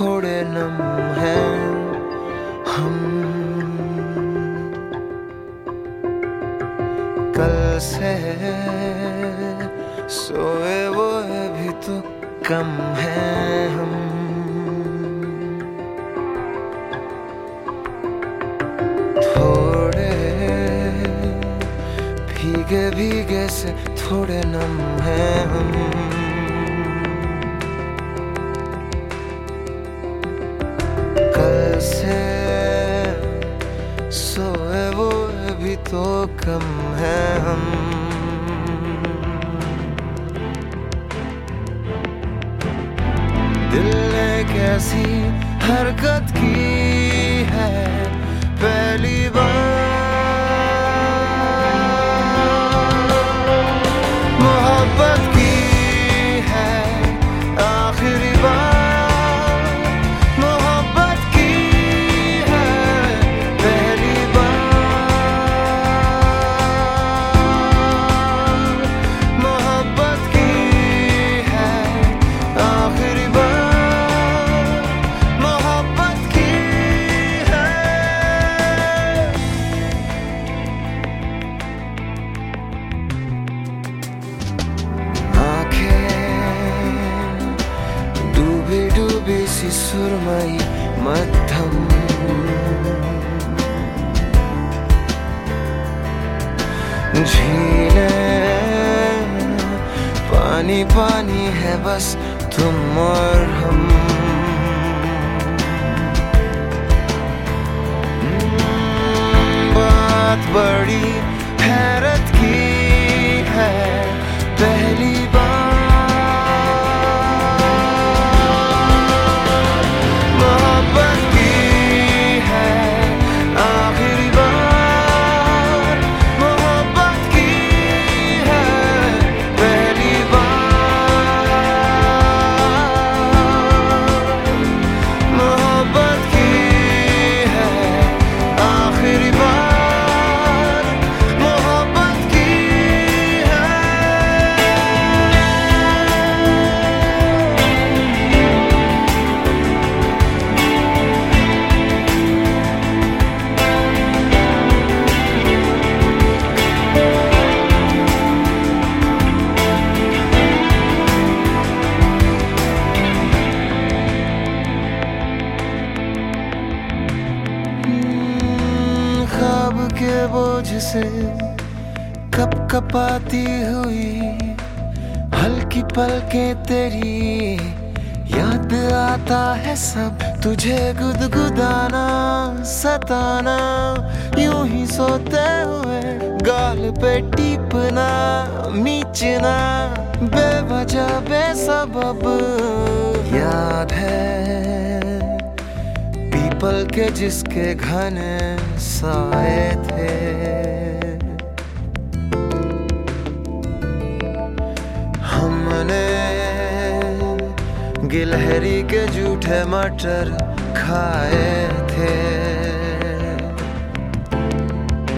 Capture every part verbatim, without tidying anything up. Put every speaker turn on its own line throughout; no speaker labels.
थोड़े नम हैं हम। कल से सोए वो भी तो कम हैं हम। थोड़े भीगे भीगे से थोड़े नम हैं हम। कल से सोए वो भी तो कम हैं हम। दिल ने कैसी हरकत की है पहली बार। मोहब्बत की है आखिरी बार। मोहब्बत की है पहली बार। मोहब्बत की है आखिरी बार। सी सुरमई मध्यम झीलें पानी पानी है बस तुम और हम। बात बड़ी हैरत की है पहली बार। के बोझ से कप कपाती हुई हल्की पलकें तेरी याद आता है सब। तुझे गुदगुदाना सताना यूं ही सोते हुए गाल पे टीपना मीचना बेवजह बेसबब। याद है पल के जिसके घने साए थे। हमने गिलहरी के जूठे मटर खाए थे।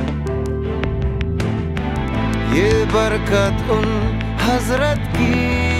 ये बरकत उन हजरत की